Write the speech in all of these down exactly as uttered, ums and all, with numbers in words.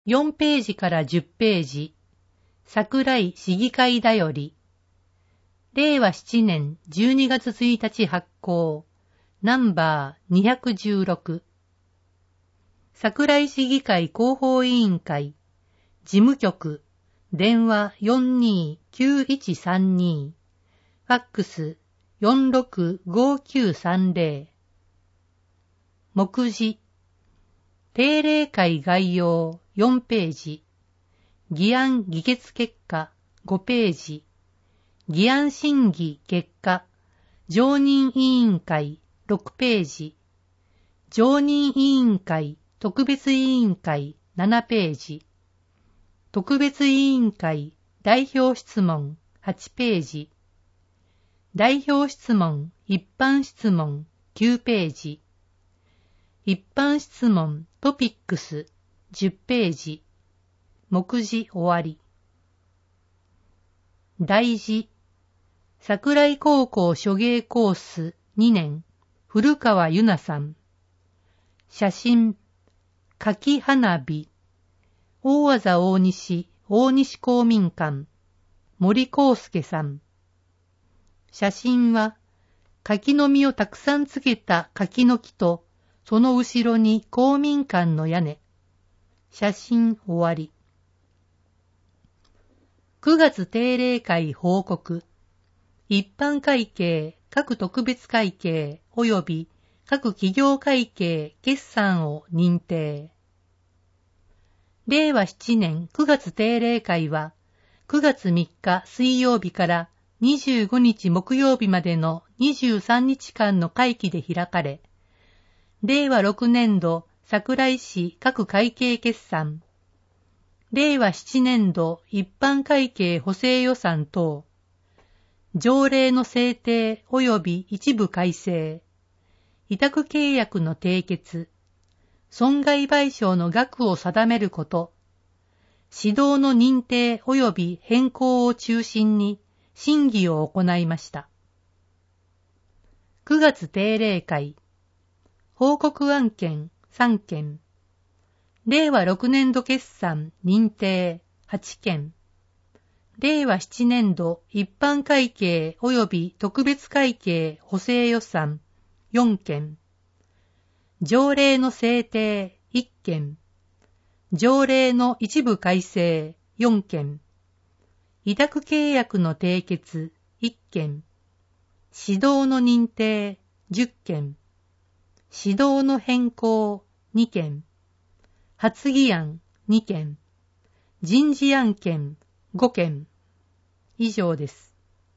よんページからじゅっページ、桜井市議会だより、れいわななねんじゅうにがつついたち発行、ナンバーにひゃくじゅうろく。桜井市議会広報委員会、事務局、電話 よんにーきゅういちさんに、ファックス よんろくごきゅうさんぜろ。目次、定例会概要よんページ、議案議決結果ごページ、議案審議結果、常任委員会ろくページ、常任委員会特別委員会ななページ、特別委員会代表質問はちページ、代表質問一般質問きゅうページ、一般質問トピックスじゅっページ、目次終わり。題示、桜井高校諸芸コースにねん、古川ゆなさん。写真、柿花火、大字大西、大西公民館、森康介さん。写真は、柿の実をたくさんつけた柿の木と、その後ろに公民館の屋根。写真終わり。くがつ定例会報告。一般会計、各特別会計及び各企業会計決算を認定。れいわななねんくがつ定例会は、くがつみっか水曜日からにじゅうごにち木曜日までのにじゅうさんにちかんの会期で開かれ、れいわろくねんど桜井市各会計決算、れいわななねんど一般会計補正予算等、条例の制定及び一部改正、委託契約の締結、損害賠償の額を定めること、指導の認定及び変更を中心に審議を行いました。くがつ定例会、報告案件さんけん、れいわろくねんど決算認定はちけん、れいわななねんど一般会計及び特別会計補正予算よんけん、条例の制定いっけん、条例の一部改正よんけん、委託契約の締結いっけん、指導の認定じゅっけん、指導の変更にけん、発議案にけん、人事案件ごけん、以上です。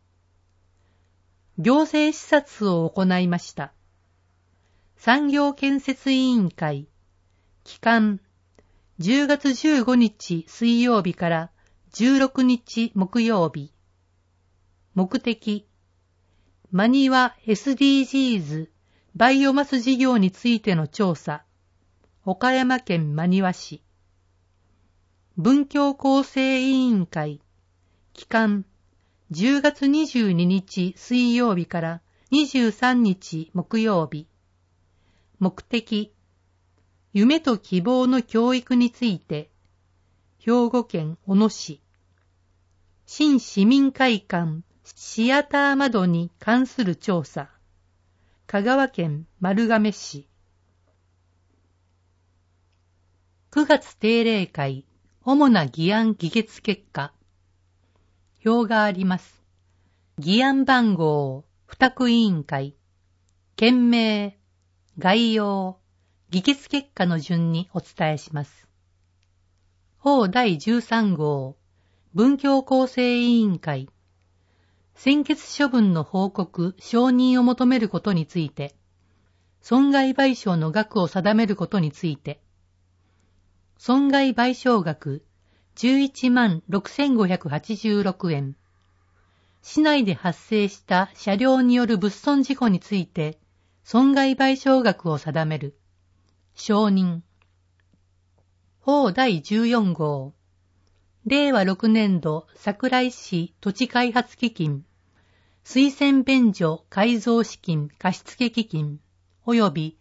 行政視察を行いました。産業建設委員会、期間、じゅうがつじゅうごにち水曜日からじゅうろくにち木曜日。目的、真庭 エスディージーズ バイオマス事業についての調査、岡山県真庭市。文教構成委員会、期間、じゅうがつにじゅうににち水曜日からにじゅうさんにち木曜日。目的、夢と希望の教育について、兵庫県小野市。新市民会館シアター窓に関する調査、香川県丸亀市。くがつ定例会、主な議案議決結果。表があります。議案番号、付託委員会、件名、概要、議決結果の順にお伝えします。法だいじゅうさんごう、文教構成委員会、専決処分の報告、承認を求めることについて、損害賠償の額を定めることについて、損害賠償額じゅういちまんろくせんごひゃくはちじゅうろくえん、市内で発生した車両による物損事故について、損害賠償額を定める、承認。法だいじゅうよんごう、れいわろくねんど桜井市土地開発基金、推薦便所改造資金貸付基金、及び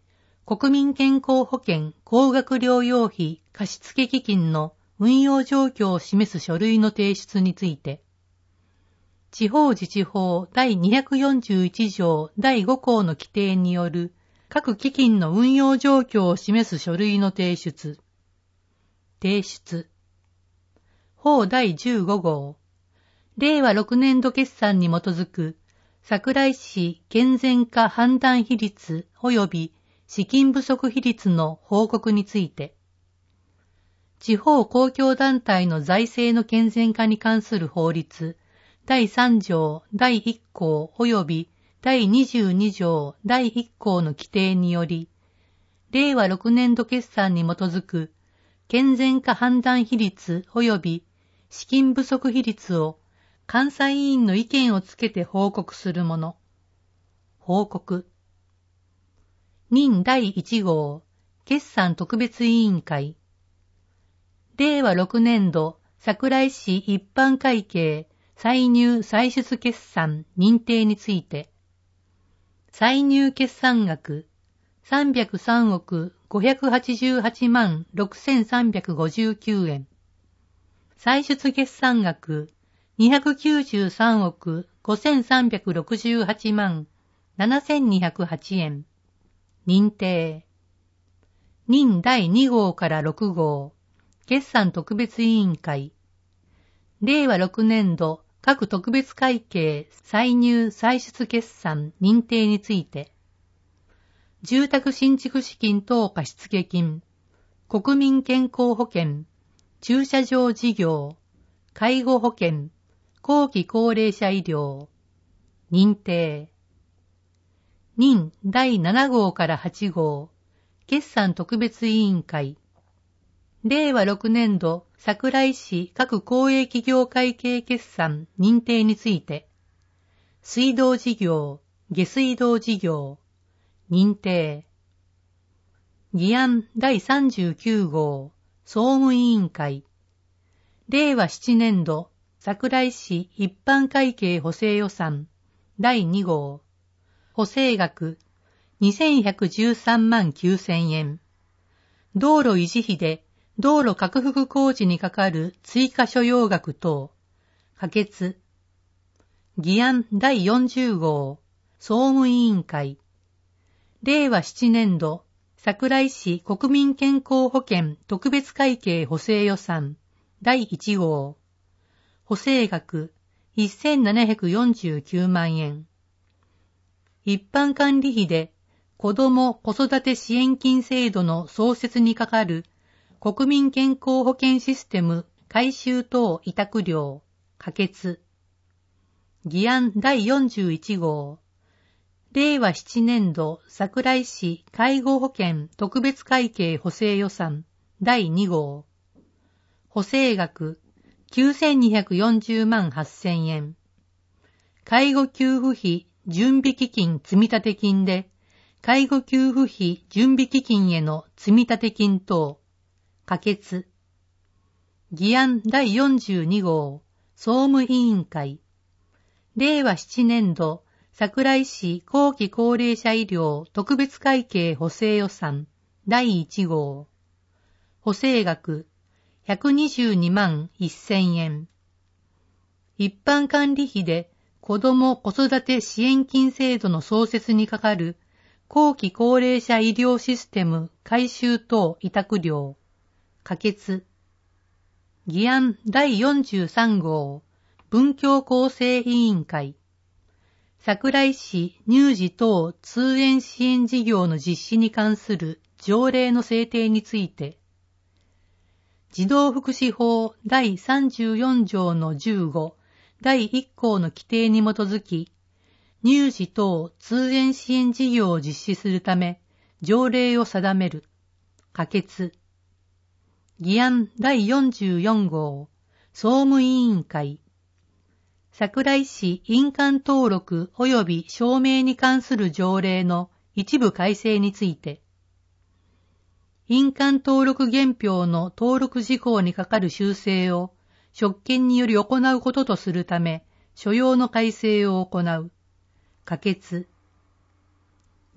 国民健康保険高額療養費貸付基金の運用状況を示す書類の提出について、地方自治法第にひゃくよんじゅういち条だいご項の規定による各基金の運用状況を示す書類の提出。提出。法第じゅうご号。れいわろくねん度決算に基づく桜井市健全化判断比率及び資金不足比率の報告について、地方公共団体の財政の健全化に関する法律だいさん条だいいっ項及びだいにじゅうに条だいいっ項の規定により、れいわろくねん度決算に基づく健全化判断比率及び資金不足比率を監査委員の意見をつけて報告するもの。報告。任だいいち号、決算特別委員会。れいわろくねん度桜井市一般会計歳入歳出決算認定について、歳入決算額さんびゃくさんおくごひゃくはちじゅうはちまんろくせんさんびゃくごじゅうきゅうえん、歳出決算額にひゃくきゅうじゅうさんおくごせんさんびゃくろくじゅうはちまんななせんにひゃくはちえん、認定。任だいに号からろく号、決算特別委員会。れいわろくねん度各特別会計歳入歳出決算認定について、住宅新築資金等貸付金、国民健康保険、駐車場事業、介護保険、後期高齢者医療、認定。任だいなな号からはち号、決算特別委員会。れいわろくねん度桜井市各公営企業会計決算認定について、水道事業、下水道事業、認定。議案だいさんじゅうきゅう号、総務委員会。れいわななねん度桜井市一般会計補正予算だいに号。補正額にせんひゃくじゅうさんまんきゅうせんえん。道路維持費で道路拡幅工事にかかる追加所要額等。可決。議案だいよんじゅう号。総務委員会。れいわななねん度桜井市国民健康保険特別会計補正予算だいいち号。補正額せんななひゃくよんじゅうきゅうまんえん。一般管理費で子ども子育て支援金制度の創設にかかる国民健康保険システム改修等委託料、可決。議案だいよんじゅういち号。れいわななねん度桜井市介護保険特別会計補正予算だいに号。補正額きゅうせんにひゃくよんじゅうまんはっせんえん。介護給付費準備基金積立金で、介護給付費準備基金への積立金等、可決。議案だいよんじゅうに号、総務委員会。れいわななねん度桜井市後期高齢者医療特別会計補正予算だいいち号。補正額ひゃくにじゅうにまんせんえん。一般管理費で子ども子育て支援金制度の創設にかかる後期高齢者医療システム改修等委託料、可決。議案だいよんじゅうさん号、文教構成委員会。桜井市乳児等通園支援事業の実施に関する条例の制定について、児童福祉法だいさんじゅうよん条のじゅうご、だいいっ項の規定に基づき、乳児等通園支援事業を実施するため、条例を定める。可決。議案だいよんじゅうよん号、総務委員会。桜井市印鑑登録及び証明に関する条例の一部改正について、印鑑登録原票の登録事項に係る修正を職権により行うこととするため、所要の改正を行う。可決。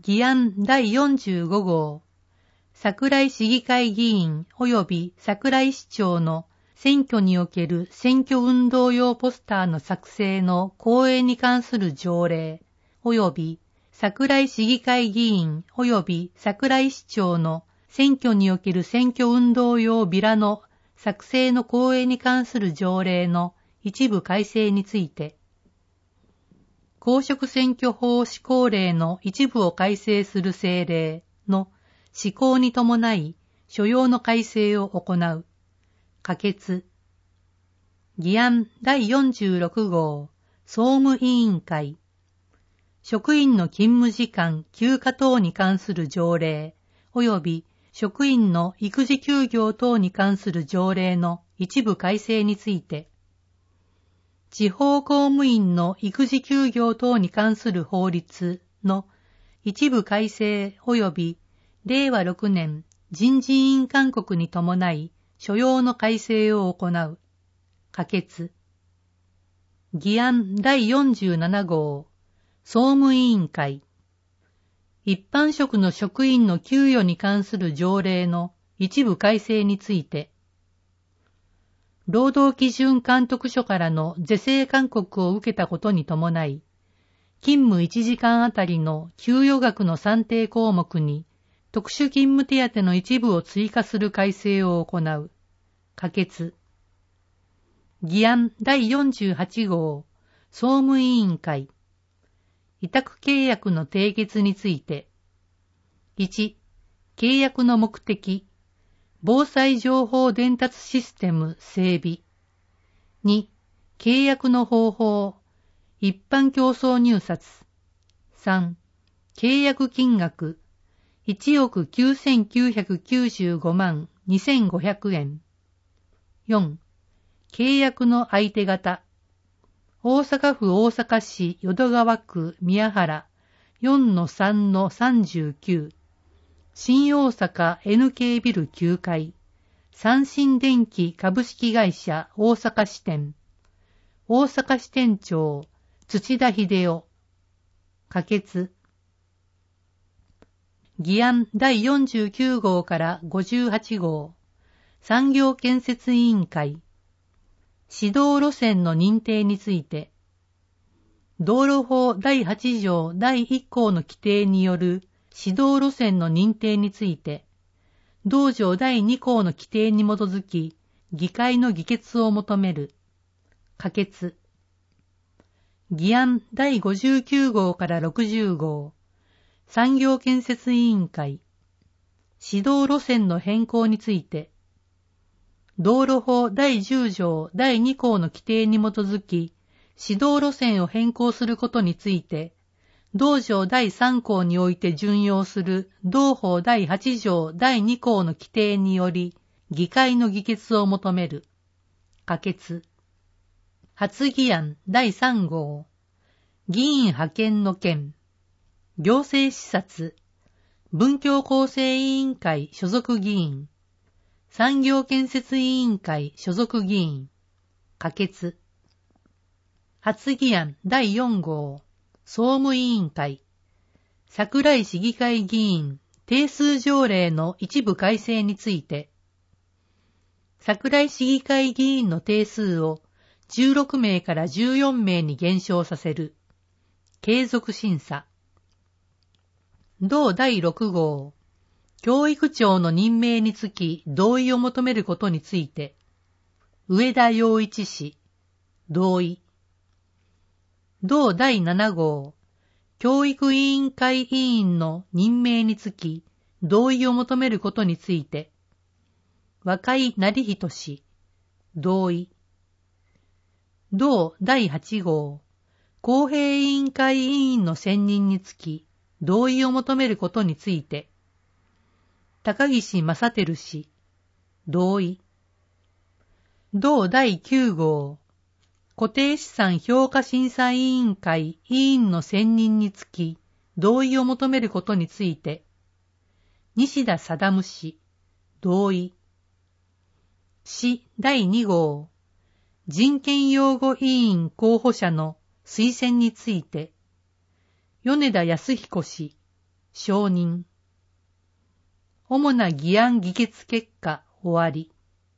議案だいよんじゅうご号、桜井市議会議員及び桜井市長の選挙における選挙運動用ポスターの作成の公営に関する条例及び桜井市議会議員及び桜井市長の選挙における選挙運動用ビラの作成の公営に関する条例の一部改正について、公職選挙法施行令の一部を改正する政令の施行に伴い所要の改正を行う。可決。議案だいよんじゅうろく号、総務委員会。職員の勤務時間、休暇等に関する条例、及び職員の育児休業等に関する条例の一部改正について、地方公務員の育児休業等に関する法律の一部改正及びれいわろくねん人事院勧告に伴い所要の改正を行う。可決。議案だいよんじゅうなな号、総務委員会。一般職の職員の給与に関する条例の一部改正について、労働基準監督署からの是正勧告を受けたことに伴い、勤務いちじかんあたりの給与額の算定項目に特殊勤務手当の一部を追加する改正を行う。可決。議案だいよんじゅうはち号、総務委員会。委託契約の締結について、いち、契約の目的、防災情報伝達システム整備。に、契約の方法、一般競争入札。さん、契約金額、いちおくきゅうせんきゅうひゃくきゅうじゅうごまんにせんごひゃくえん。よん、契約の相手方、大阪府大阪市淀川区宮原 よんのさんのさんじゅうきゅう、新大阪 エヌケー ビルきゅうかい、三新電機株式会社大阪支店、大阪支店長土田秀夫。可決。議案だいよんじゅうきゅう号からごじゅうはち号、産業建設委員会。指導路線の認定について、道路法だいはち条だいいっ項の規定による指導路線の認定について、同条だいに項の規定に基づき、議会の議決を求める。可決。議案だいごじゅうきゅう号からろくじゅう号、産業建設委員会。指導路線の変更について、道路法だいじゅう条だいに項の規定に基づき、指導路線を変更することについて、同条だいさん項において準用する同法だいはち条だいに項の規定により、議会の議決を求める。可決。発議案だいさん号、議員派遣の件。行政視察、文教構成委員会所属議員。産業建設委員会所属議員。可決。発議案だいよん号、総務委員会。桜井市議会議員定数条例の一部改正について、桜井市議会議員の定数をじゅうろく名からじゅうよん名に減少させる。継続審査。同だいろく号、教育長の任命につき同意を求めることについて、上田洋一氏、同意。同だいなな号、教育委員会委員の任命につき同意を求めることについて、若井成人氏、同意。同だいはち号、公平委員会委員の選任につき同意を求めることについて、高岸正輝氏、同意。同だいきゅう号、固定資産評価審査委員会委員の選任につき同意を求めることについて、西田定氏、同意。市だいに号、人権擁護委員候補者の推薦について、米田康彦氏、 承認。主な議案議決結果終わり。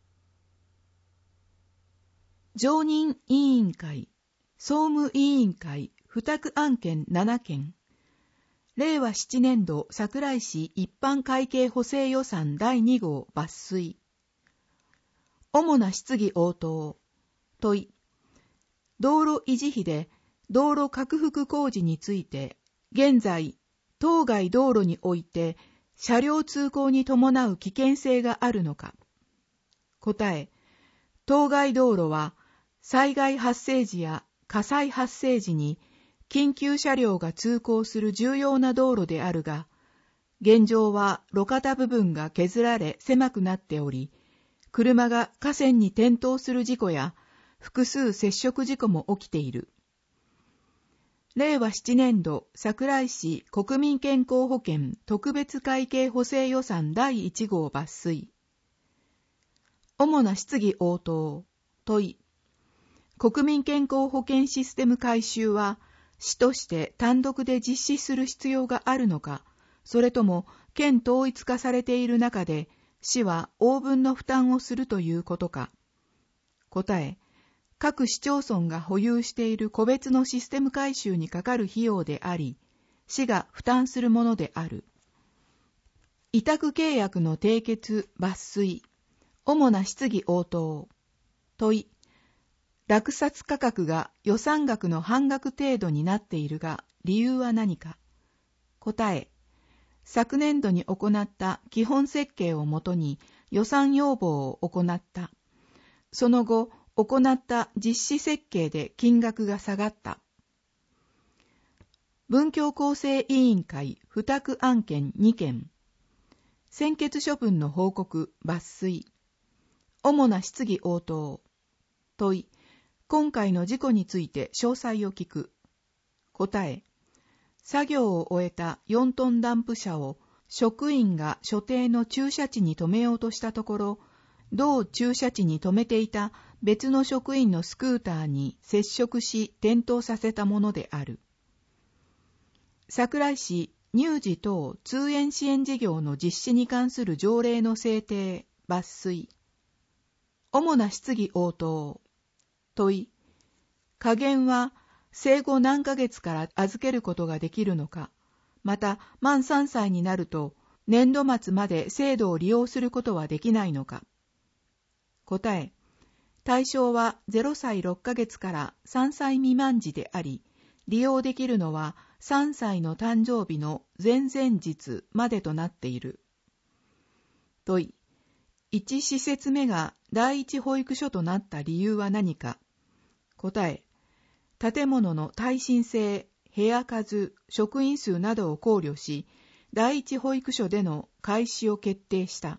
常任委員会、総務委員会付託案件ななけん。令和ななねん度桜井市一般会計補正予算だいに号抜粋。主な質疑応答。問い。道路維持費で道路拡幅工事について、現在、当該道路において車両通行に伴う危険性があるのか。答え。当該道路は災害発生時や火災発生時に緊急車両が通行する重要な道路であるが、現状は路肩部分が削られ狭くなっており、車が河川に転倒する事故や複数接触事故も起きている。令和ななねん度桜井市国民健康保険特別会計補正予算だいいち号抜粋。主な質疑応答。問い。国民健康保険システム改修は市として単独で実施する必要があるのか、それとも県統一化されている中で市は応分の負担をするということか。答え。各市町村が保有している個別のシステム改修にかかる費用であり、市が負担するものである。委託契約の締結抜粋。主な質疑応答。問い。落札価格が予算額の半額程度になっているが、理由は何か。答え。昨年度に行った基本設計をもとに予算要望を行った。その後、行った実施設計で金額が下がった。文教構成委員会付託案件にけん。専決処分の報告抜粋。主な質疑応答。問い。今回の事故について詳細を聞く。答え。作業を終えたよんトンダンプ車を職員が所定の駐車地に止めようとしたところ、同駐車地に止めていた別の職員のスクーターに接触し転倒させたものである。桜井市乳児等通園支援事業の実施に関する条例の制定抜粋。主な質疑応答。問い。下限は生後何ヶ月から預けることができるのか、また満さんさいになると年度末まで制度を利用することはできないのか。答え。対象はゼロさいろっかげつからさんさい未満児であり、利用できるのはさんさいの誕生日の前々日までとなっている。問い。いち施設目が第一保育所となった理由は何か。答え。建物の耐震性、部屋数、職員数などを考慮し、第一保育所での開始を決定した。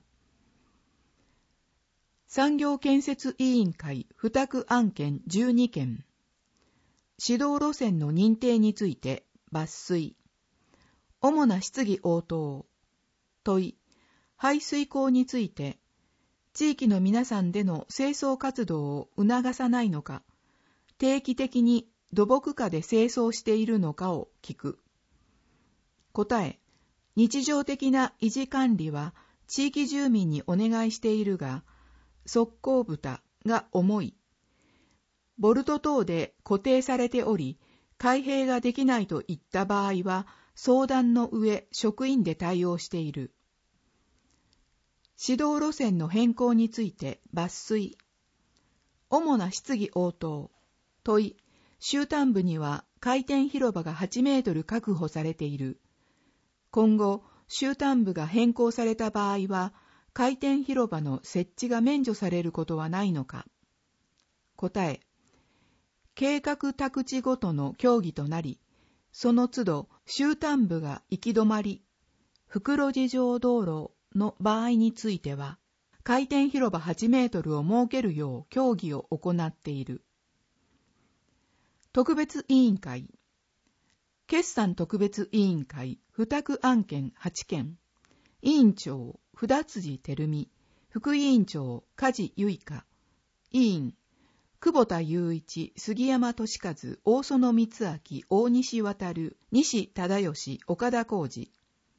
産業建設委員会付託案件じゅうにけん。指導路線の認定について抜粋。主な質疑応答。問い。排水溝について、地域の皆さんでの清掃活動を促さないのか、定期的に土木課で清掃しているのかを聞く。答え。日常的な維持管理は地域住民にお願いしているが、側溝蓋が重い。ボルト等で固定されており、開閉ができないといった場合は、相談の上、職員で対応している。指導路線の変更について抜粋。主な質疑応答。問い。終端部には回転広場がはちメートル確保されている。今後、終端部が変更された場合は、回転広場の設置が免除されることはないのか。答え。計画宅地ごとの協議となり、その都度終端部が行き止まり、袋地上道路の場合については、回転広場はちメートルを設けるよう協議を行っている。特別委員会。決算特別委員会付託案件はちけん。委員長、札辻照美。副委員長、梶結香。委員、久保田雄一、杉山俊和、大園光明、大西航、西忠義、岡田浩二。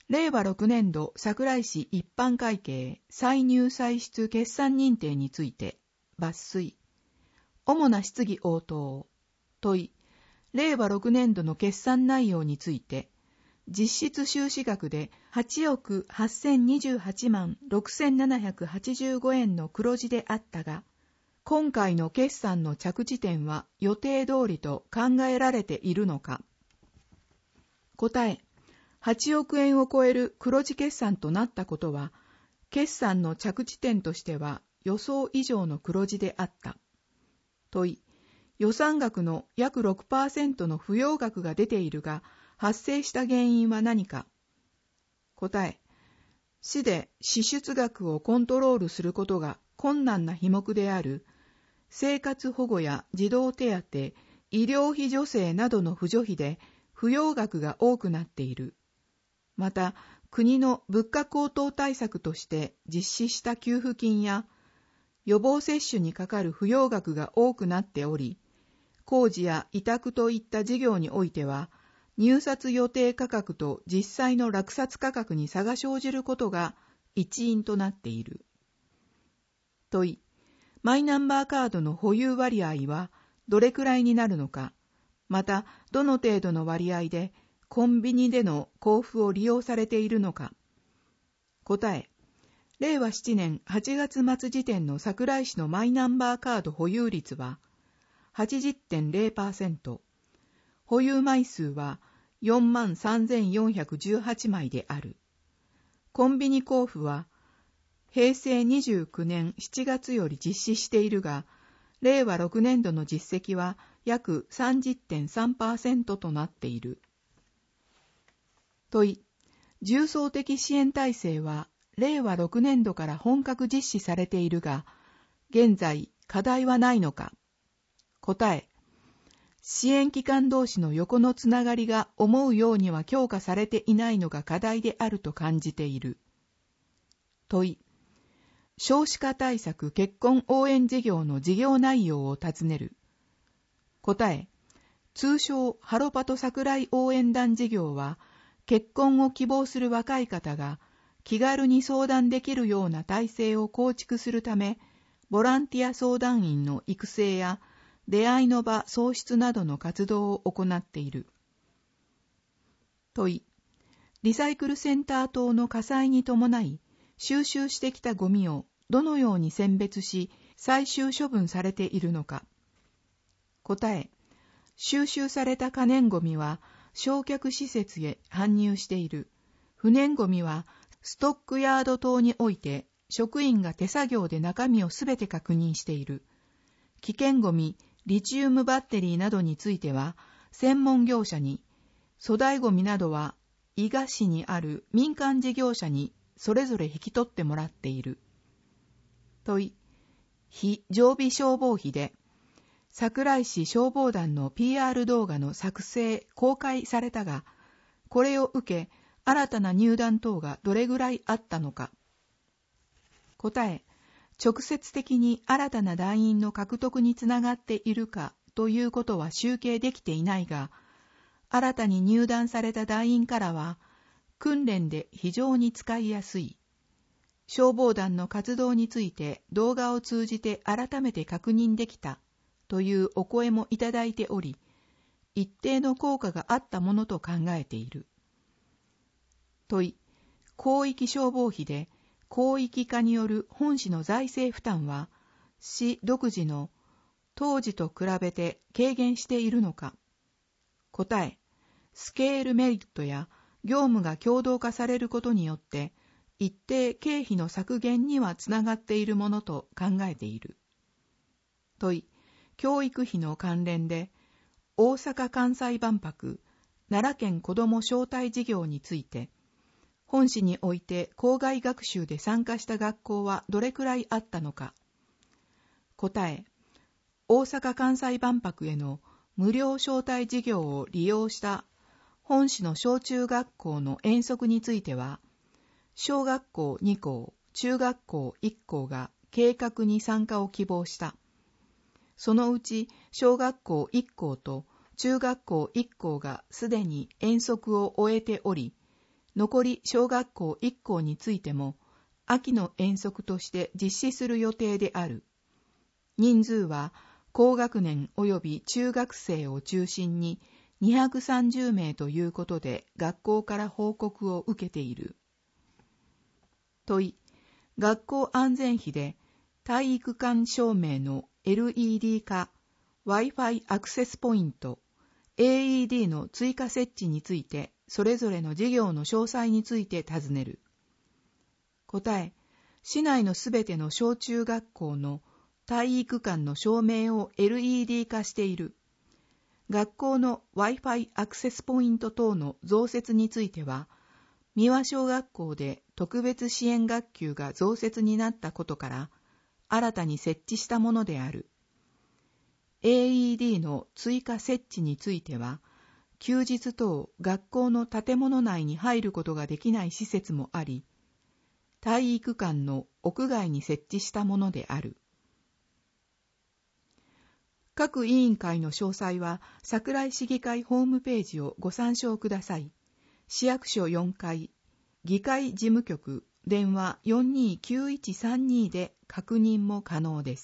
れいわろくねんど桜井市一般会計歳入歳出決算認定について抜粋。主な質疑応答。問い。れいわろくねんどの決算内容について、実質収支額ではちおくはっせんにじゅうはちまんろくせんななひゃくはちじゅうごえんの黒字であったが、今回の決算の着地点は予定通りと考えられているのか。答え。はちおくえんを超える黒字決算となったことは、決算の着地点としては予想以上の黒字であった。問い。予算額の約 ろくパーセント の不要額が出ているが、発生した原因は何か。答え。市で支出額をコントロールすることが困難な費目である、生活保護や児童手当、医療費助成などの扶助費で不要額が多くなっている。また、国の物価高騰対策として実施した給付金や予防接種にかかる不要額が多くなっており、工事や委託といった事業においては、入札予定価格と実際の落札価格に差が生じることが一因となっている。問い。マイナンバーカードの保有割合はどれくらいになるのか、またどの程度の割合でコンビニでの交付を利用されているのか。答え。れいわななねんはちがつ末時点の桜井市のマイナンバーカード保有率は はちじゅってんれいパーセント、保有枚数は よんまんさんぜんよんひゃくじゅうはちまいである。コンビニ交付はへいせいにじゅうきゅうねんしちがつより実施しているが、れいわろくねんどの実績は約 さんじゅってんさんパーセント となっている。問い。重層的支援体制はれいわろくねんどから本格実施されているが、現在課題はないのか。答え。支援機関同士の横のつながりが思うようには強化されていないのが課題であると感じている。問い。少子化対策結婚応援事業の事業内容を尋ねる。答え。通称ハロパト桜井応援団事業は、結婚を希望する若い方が気軽に相談できるような体制を構築するため、ボランティア相談員の育成や出会いの場創出などの活動を行っている。問い。リサイクルセンター等の火災に伴い、収集してきたゴミをどのように選別し、最終処分されているのか。答え。収集された可燃ゴミは焼却施設へ搬入している。不燃ゴミはストックヤード等において職員が手作業で中身をすべて確認している。危険ゴミ、リチウムバッテリーなどについては専門業者に、粗大ゴミなどは伊賀市にある民間事業者にそれぞれ引き取ってもらっている。問い。非常備消防費で桜井市消防団の ピーアール 動画の作成・公開されたが、これを受け新たな入団等がどれぐらいあったのか。答え。直接的に新たな団員の獲得につながっているかということは集計できていないが、新たに入団された団員からは、訓練で非常に使いやすい。消防団の活動について動画を通じて改めて確認できたというお声もいただいており、一定の効果があったものと考えている。問い。広域消防費で広域化による本市の財政負担は、市独自の当時と比べて軽減しているのか。答え。スケールメリットや業務が共同化されることによって、一定経費の削減にはつながっているものと考えている。問い。教育費の関連で、大阪・関西万博、奈良県子ども招待事業について、本市において校外学習で参加した学校はどれくらいあったのか。答え。大阪・関西万博への無料招待事業を利用した本市の小中学校の遠足については、小学校に校、中学校いっ校が計画に参加を希望した。そのうち小学校いっ校と中学校いっ校がすでに遠足を終えており、 残り小学校いっ校についても、秋の遠足として実施する予定である。人数は、高学年及び中学生を中心ににひゃくさんじゅうめいということで学校から報告を受けている。問い、学校安全費で体育館照明の エルイーディー 化、Wi-Fi アクセスポイント、エーイーディー の追加設置について、それぞれの事業の詳細について尋ねる。答え、市内のすべての小中学校の体育館の照明を エルイーディー 化している。学校の Wi-Fi アクセスポイント等の増設については、三輪小学校で特別支援学級が増設になったことから、新たに設置したものである。エーイーディー の追加設置については、休日等学校の建物内に入ることができない施設もあり、体育館の屋外に設置したものである。各委員会の詳細は、桜井市議会ホームページをご参照ください。市役所よんかい、議会事務局、電話 よんにーきゅういちさんに で確認も可能です。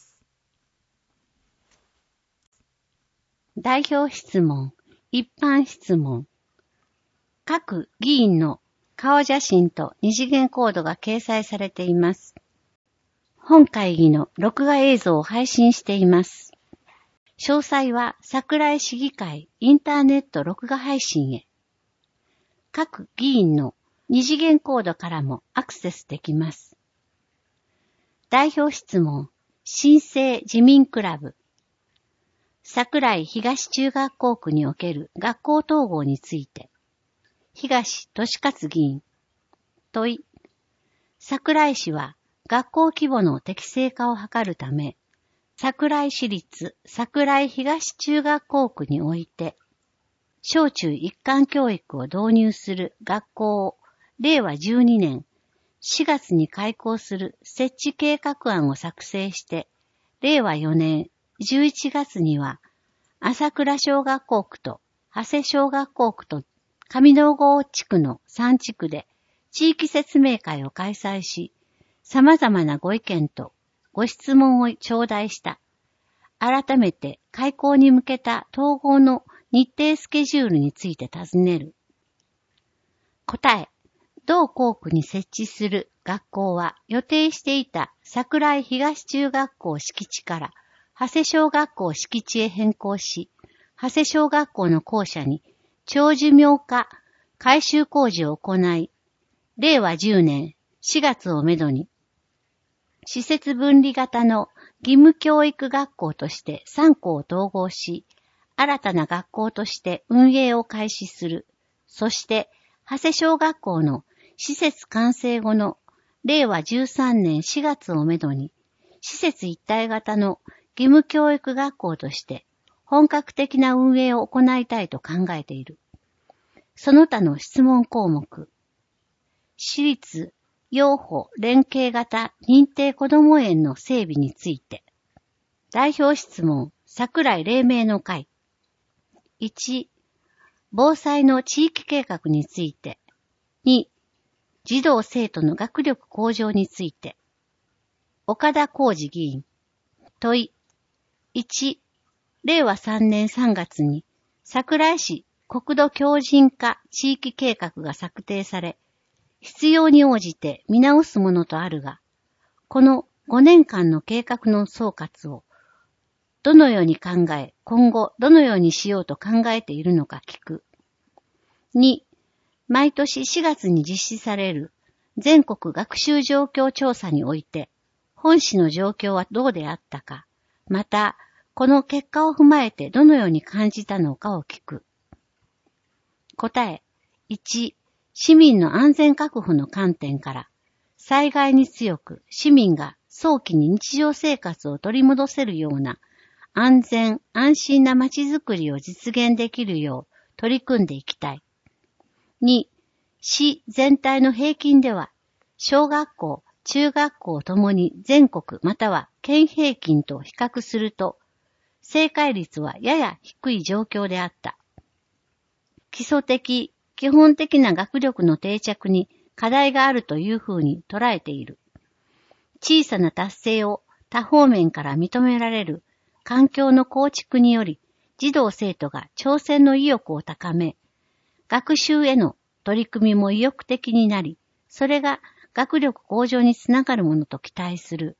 代表質問、一般質問。各議員の顔写真と二次元コードが掲載されています。本会議の録画映像を配信しています。詳細は桜井市議会インターネット録画配信へ。各議員の二次元コードからもアクセスできます。代表質問、新生自民クラブ。桜井東中学校区における学校統合について。東俊勝議員。問い。桜井市は学校規模の適正化を図るため、桜井市立桜井東中学校区において、小中一貫教育を導入する学校をれいわじゅうにねんしがつに開校する設置計画案を作成して、れいわよねんじゅういちがつには朝倉小学校区と長谷小学校区と上野郷地区のさん地区で地域説明会を開催し、様々なご意見とご質問を頂戴した。改めて開校に向けた統合の日程スケジュールについて尋ねる。答え、同校区に設置する学校は予定していた桜井東中学校敷地から長谷小学校敷地へ変更し、長谷小学校の校舎に長寿命化改修工事を行い、れいわじゅうねんしがつをめどに、施設分離型の義務教育学校としてさん校を統合し、新たな学校として運営を開始する。そして、長谷小学校の施設完成後のれいわじゅうさんねんしがつをめどに、施設一体型の義務教育学校として本格的な運営を行いたいと考えている。その他の質問項目。私立幼保連携型認定こども園の整備について。代表質問、桜井黎明の会。いち、防災の地域計画について。に、児童生徒の学力向上について。岡田浩二議員。問い。いち、れいわさんねんさんがつに桜井市国土強靭化地域計画が策定され、必要に応じて見直すものとあるが、このごねんかんの計画の総括をどのように考え、今後どのようにしようと考えているのか聞く。に、毎年しがつに実施される全国学習状況調査において、本市の状況はどうであったか、また、この結果を踏まえてどのように感じたのかを聞く。答え、いち、市民の安全確保の観点から、災害に強く市民が早期に日常生活を取り戻せるような安全安心な街づくりを実現できるよう取り組んでいきたい。に、市全体の平均では、小学校、中学校ともに全国または県平均と比較すると、正解率はやや低い状況であった。基礎的、基基本的な学力の定着に課題があるというふうに捉えている。小さな達成を多方面から認められる環境の構築により、児童生徒が挑戦の意欲を高め、学習への取り組みも意欲的になり、それが学力向上につながるものと期待する。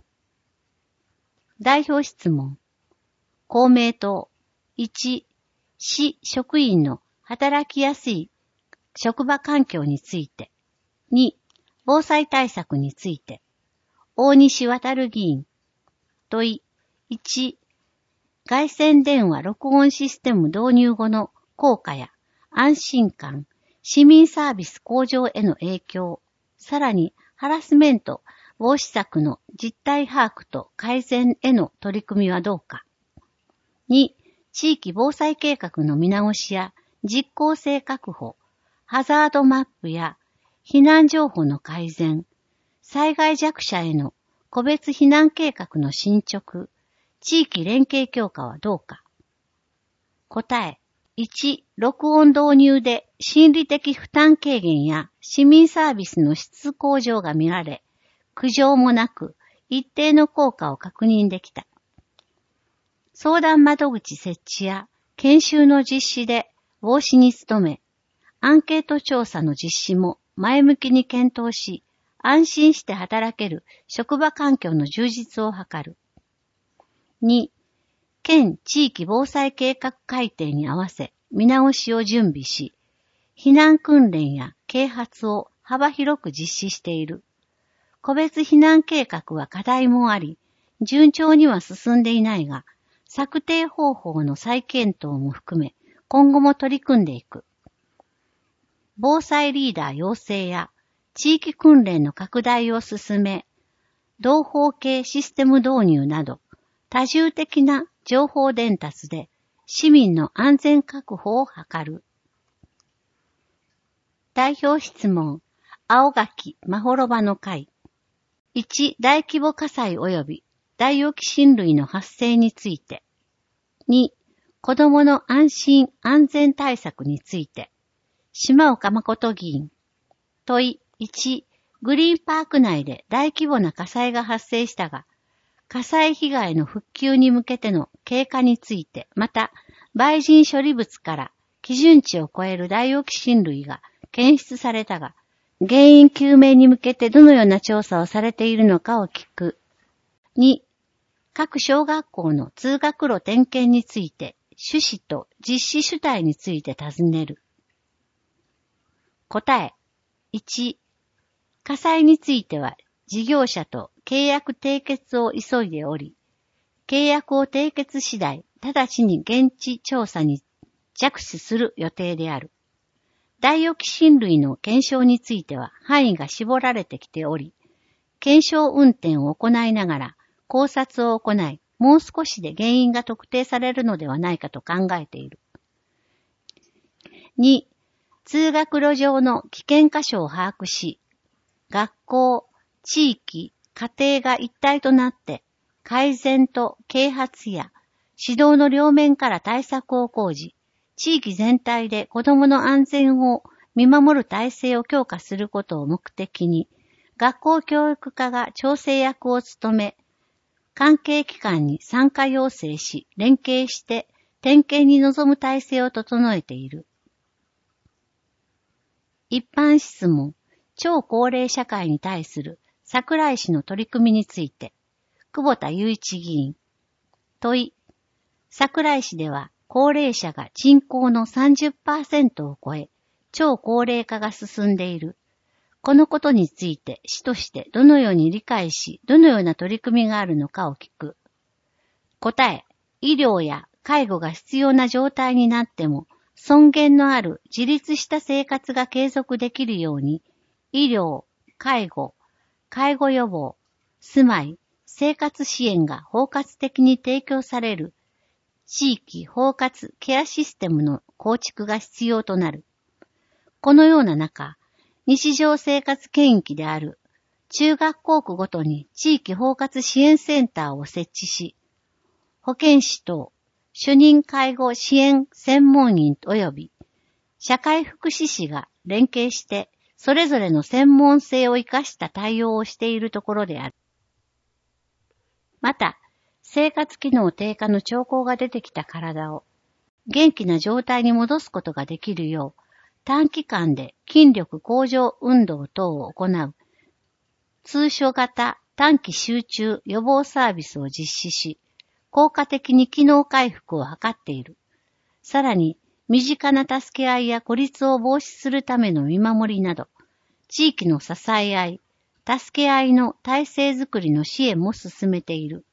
代表質問。公明党。いち、市職員の働きやすい職場環境について。に、防災対策について。大西渡議員。問い。いち、外線電話録音システム導入後の効果や安心感、市民サービス向上への影響、さらにハラスメント防止策の実態把握と改善への取り組みはどうか。に、地域防災計画の見直しや実効性確保、ハザードマップや避難情報の改善、災害弱者への個別避難計画の進捗、地域連携強化はどうか。答え。いち、録音導入で心理的負担軽減や市民サービスの質向上が見られ、苦情もなく一定の効果を確認できた。相談窓口設置や研修の実施で防止に努め、アンケート調査の実施も前向きに検討し、安心して働ける職場環境の充実を図る。に、県地域防災計画改定に合わせ見直しを準備し、避難訓練や啓発を幅広く実施している。個別避難計画は課題もあり、順調には進んでいないが、策定方法の再検討も含め、今後も取り組んでいく。防災リーダー養成や地域訓練の拡大を進め、同胞系システム導入など、多重的な情報伝達で市民の安全確保を図る。代表質問、青垣まほろばの会。いち、大規模火災及び大予期親類の発生について。に、子どもの安心安全対策について。島岡誠議員。問いいち、グリーンパーク内で大規模な火災が発生したが、火災被害の復旧に向けての経過について、また、売人処理物から基準値を超える大予期親類が検出されたが、原因究明に向けてどのような調査をされているのかを聞く。に、各小学校の通学路点検について、趣旨と実施主体について尋ねる。答え。いち、火災については事業者と契約締結を急いでおり、契約を締結次第、直ちに現地調査に着手する予定である。大予期親類の検証については範囲が絞られてきており、検証運転を行いながら考察を行い、もう少しで原因が特定されるのではないかと考えている。に、通学路上の危険箇所を把握し、学校、地域、家庭が一体となって改善と啓発や指導の両面から対策を講じ、地域全体で子どもの安全を見守る体制を強化することを目的に、学校教育課が調整役を務め、関係機関に参加要請し、連携して点検に臨む体制を整えている。一般質問、超高齢社会に対する桜井市の取り組みについて、久保田雄一議員。問い、桜井市では高齢者が人口の さんじゅっパーセント を超え、超高齢化が進んでいる。このことについて市としてどのように理解し、どのような取り組みがあるのかを聞く。答え、医療や介護が必要な状態になっても、尊厳のある自立した生活が継続できるように、医療、介護、介護予防、住まい、生活支援が包括的に提供される地域包括ケアシステムの構築が必要となる。このような中、日常生活圏域である中学校区ごとに地域包括支援センターを設置し、保健師等主任介護支援専門員及び社会福祉士が連携して、それぞれの専門性を生かした対応をしているところである。また、生活機能低下の兆候が出てきた体を元気な状態に戻すことができるよう、短期間で筋力向上運動等を行う、通所型短期集中予防サービスを実施し、効果的に機能回復を図っている。さらに、身近な助け合いや孤立を防止するための見守りなど、地域の支え合い、助け合いの体制づくりの支援も進めている。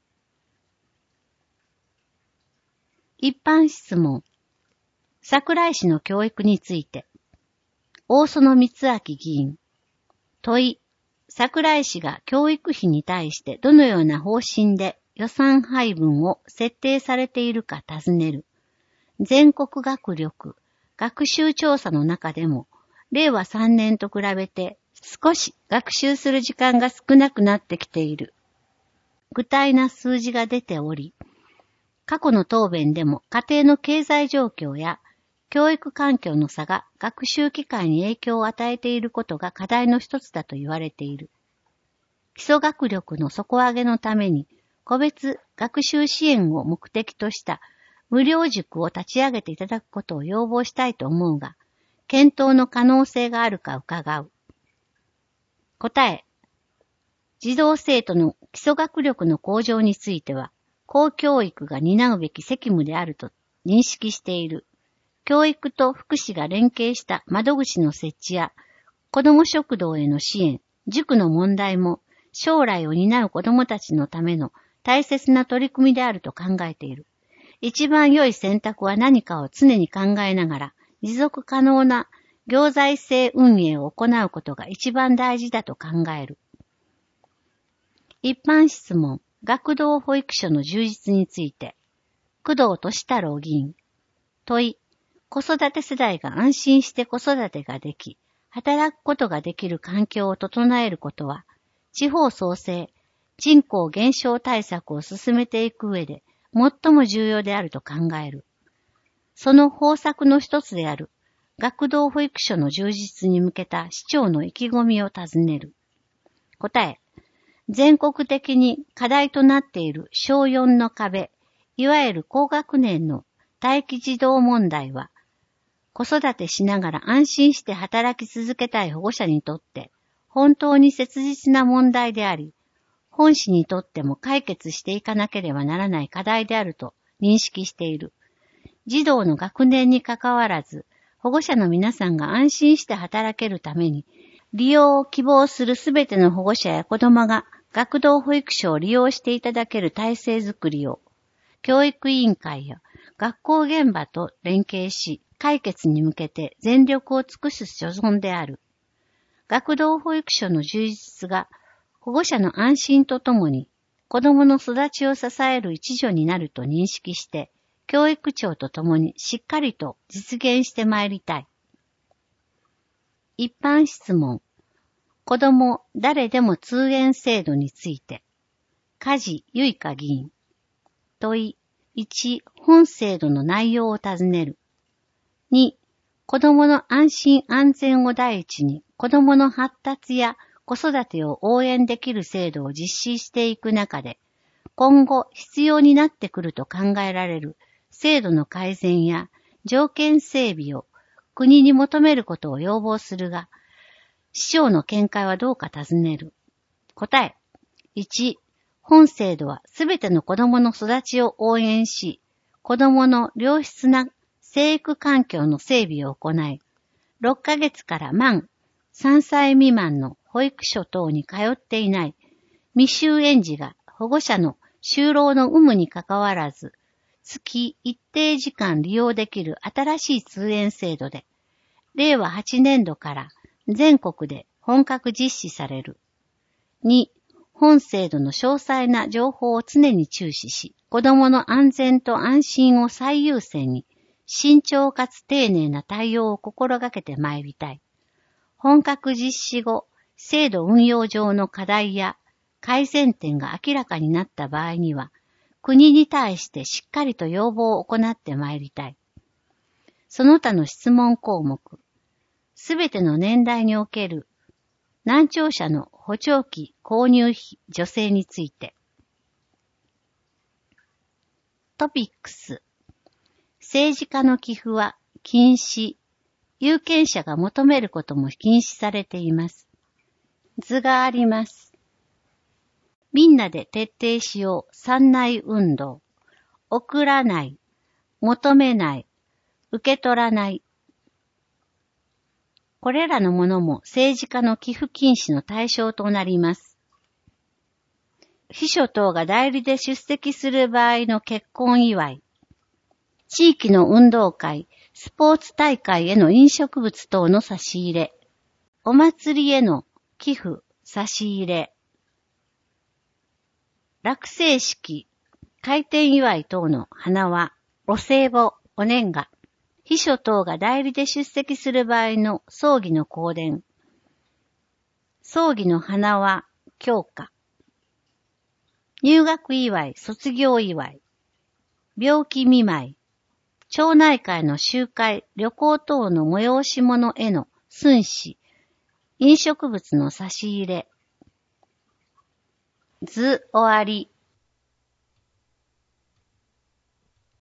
一般質問。桜井市の教育について。大園光明議員。問い。桜井市が教育費に対してどのような方針で予算配分を設定されているか尋ねる。全国学力、学習調査の中でも、れいわさんねんと比べて少し学習する時間が少なくなってきている。具体な数字が出ており、過去の答弁でも家庭の経済状況や教育環境の差が学習機会に影響を与えていることが課題の一つだと言われている。基礎学力の底上げのために個別学習支援を目的とした無料塾を立ち上げていただくことを要望したいと思うが、検討の可能性があるか伺う。答え。児童生徒の基礎学力の向上については、公教育が担うべき責務であると認識している。教育と福祉が連携した窓口の設置や、子ども食堂への支援、塾の問題も将来を担う子どもたちのための大切な取り組みであると考えている。一番良い選択は何かを常に考えながら、持続可能な行財政運営を行うことが一番大事だと考える。一般質問、学童保育所の充実について、工藤俊太郎議員。問い、子育て世代が安心して子育てができ、働くことができる環境を整えることは、地方創生、人口減少対策を進めていく上で最も重要であると考える。その方策の一つである学童保育所の充実に向けた市長の意気込みを尋ねる。答え。全国的に課題となっている小よんの壁、いわゆる高学年の待機児童問題は、子育てしながら安心して働き続けたい保護者にとって本当に切実な問題であり、本市にとっても解決していかなければならない課題であると認識している。児童の学年にかかわらず、保護者の皆さんが安心して働けるために、利用を希望するすべての保護者や子どもが学童保育所を利用していただける体制づくりを、教育委員会や学校現場と連携し、解決に向けて全力を尽くす所存である。学童保育所の充実が、保護者の安心とともに、子どもの育ちを支える一助になると認識して、教育庁とともにしっかりと実現してまいりたい。一般質問。子ども誰でも通園制度について。梶結香議員。問い。いち、本制度の内容を尋ねる。に、子どもの安心安全を第一に、子どもの発達や子育てを応援できる制度を実施していく中で、今後必要になってくると考えられる制度の改善や条件整備を国に求めることを要望するが、市長の見解はどうか尋ねる。答え。いち、本制度はすべての子どもの育ちを応援し、子どもの良質な生育環境の整備を行い、ろっかげつから満さんさい未満の保育所等に通っていない未就園児が保護者の就労の有無にかかわらず、月一定時間利用できる新しい通園制度で、れいわはちねんどから全国で本格実施される。に、本制度の詳細な情報を常に注視し、子どもの安全と安心を最優先に、慎重かつ丁寧な対応を心がけてまいりたい。本格実施後、制度運用上の課題や改善点が明らかになった場合には、国に対してしっかりと要望を行ってまいりたい。 その他の質問項目、すべての年代における難聴者の補聴器購入費助成について。トピックス。政治家の寄付は禁止。有権者が求めることも禁止されています。図があります。みんなで徹底しよう三内運動。送らない。求めない。受け取らない。これらのものも政治家の寄付禁止の対象となります。秘書等が代理で出席する場合の結婚祝い、地域の運動会、スポーツ大会への飲食物等の差し入れ、お祭りへの寄付、差し入れ、落成式、開店祝い等の花輪、お歳暮、お年賀、秘書等が代理で出席する場合の葬儀の香典、葬儀の花輪、供花、入学祝い、卒業祝い、病気見舞い、町内会の集会、旅行等の催し物への寸志、飲食物の差し入れ。図終わり。